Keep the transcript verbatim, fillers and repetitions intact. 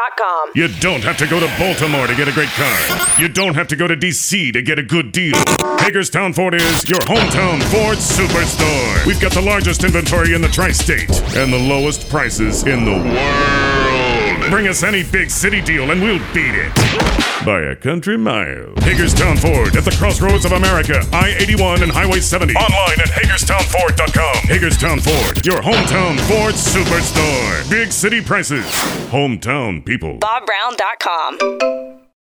dot com. You don't have to go to Baltimore to get a great car. You don't have to go to D C to get a good deal. Hagerstown Ford is your hometown Ford superstore. We've got the largest inventory in the tri-state and the lowest prices in the world. Bring us any big city deal and we'll beat it by a country mile. Hagerstown Ford at the crossroads of America, I eighty-one and Highway seventy. Online at Hagerstown Ford dot com. Hagerstown Ford, your hometown Ford superstore. Big city prices, hometown people. Bob Brown dot com.